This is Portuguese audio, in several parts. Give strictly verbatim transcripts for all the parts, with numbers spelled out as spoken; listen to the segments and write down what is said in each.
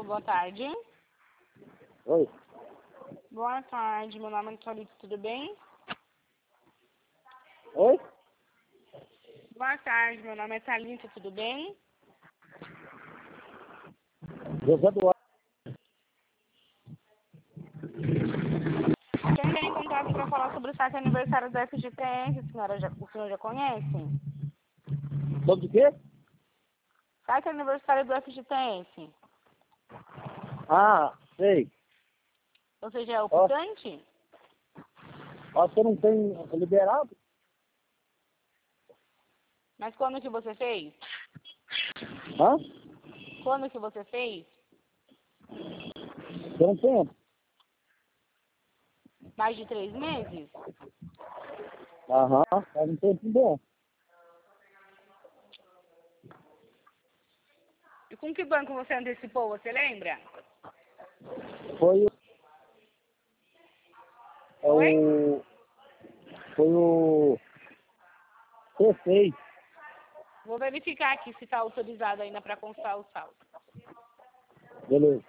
boa tarde. Oi. Boa tarde, meu nome é Thalita, tudo bem? Oi? Boa tarde, meu nome é Thalita, tudo bem? José Duarte. Estou entrando em contato para falar sobre o site aniversário do F G T S, a senhora já, o senhor já conhece? Sobre o quê? Site aniversário do F G T S. Ah, sei. Você já é Ó. optante? Ó, você não tem liberado? Mas quando que você fez? Hã? Quando que você fez? Tem um tempo. Mais de três meses? Aham, faz um tempo bom. E com que banco você antecipou, você lembra? Foi o... É Oi? o... Foi o... C seis. Vou verificar aqui se está autorizado ainda para constar o saldo. Beleza.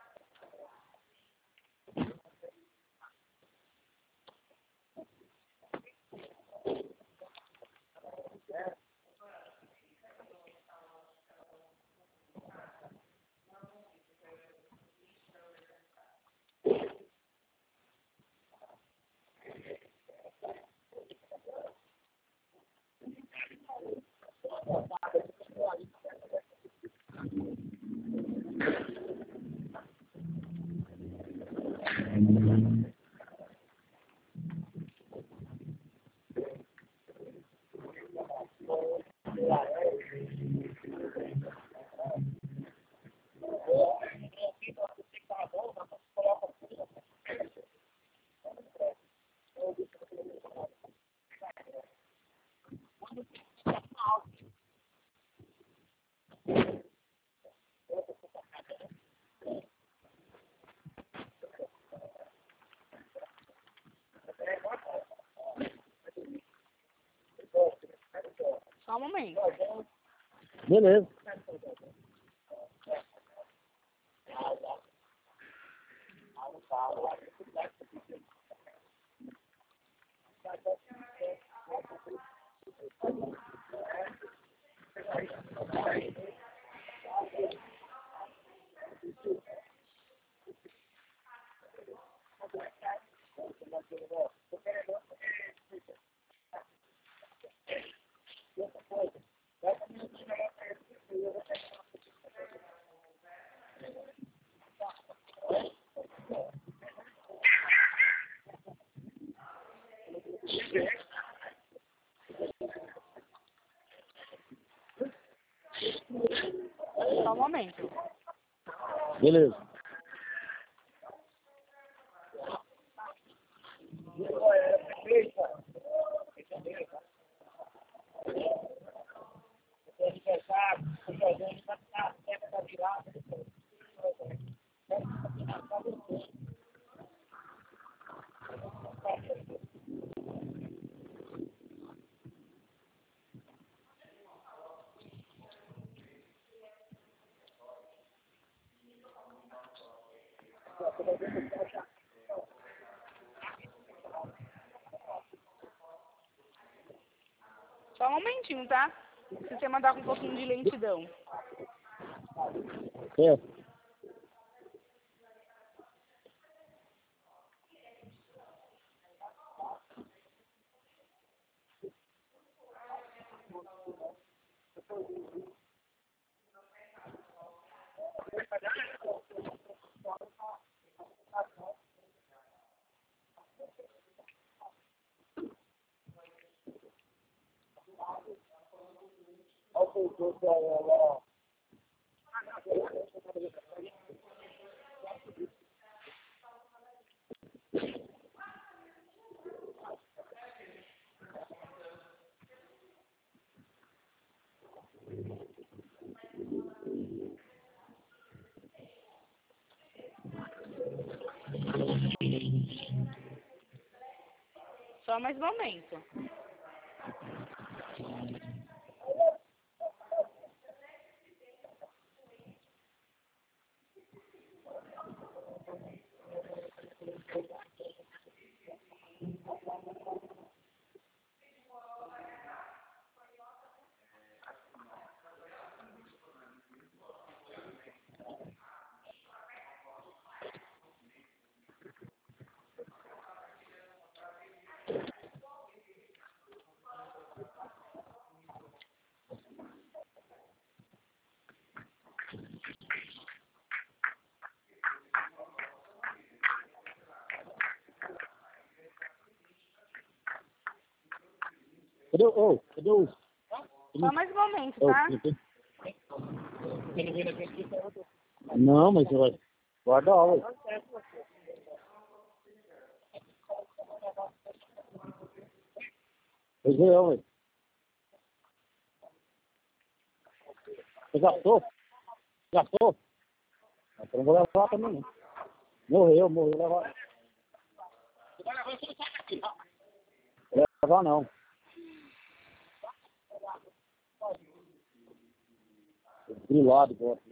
Só um momento. Beleza. Só um momento. Beleza. Só um momentinho, tá? O sistema tá com um pouquinho de lentidão. Certo. Só mais um momento. Cadê o... Ô, cadê o... Só mais um momento, Ô, tá? Não, mas você vai... Guarda a aula. Pois é, ué. Você gastou? Gastou? Então não vou levar também, não. Morreu, morreu, levar. Levar não. Grilado, gosto.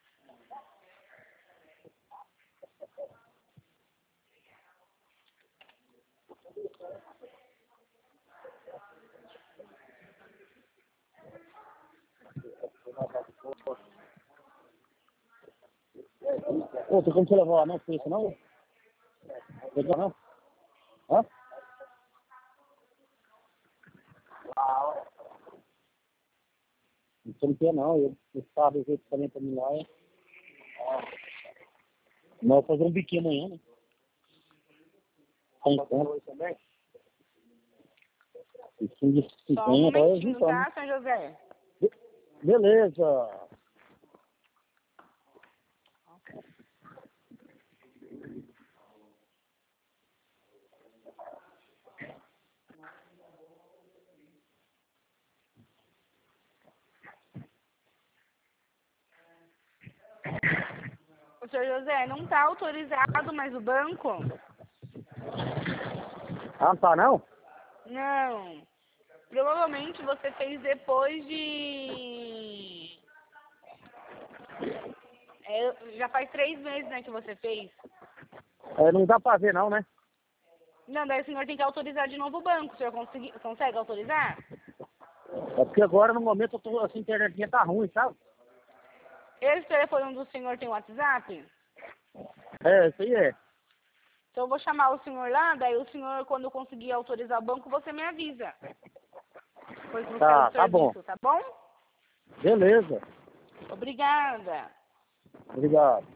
Ô, tem como você levar lá, não? Foi isso, não? Legal, não? Hã? Você não quer, não. Eu estava do jeito também pra mim lá. É... Não, vou fazer um biquinho amanhã, né? Tem tempo. Biquinho de Só um cinquenta, aí momentinho, tá, São José? Beleza. O senhor José, não tá autorizado mais o banco? Ah, não tá, não? Não. Provavelmente você fez depois de... É, já faz três meses, né, que você fez. É, não dá pra ver, não, né? Não, daí o senhor tem que autorizar de novo o banco. O senhor consegui, consegue autorizar? É porque agora, no momento, eu tô, assim, a internetinha tá ruim, sabe? Esse telefone do senhor tem WhatsApp? É, isso aí é. Então eu vou chamar o senhor lá, daí o senhor, quando conseguir autorizar o banco, você me avisa. Depois que Tá, o tá bom. serviço, tá bom? Beleza. Obrigada. Obrigado.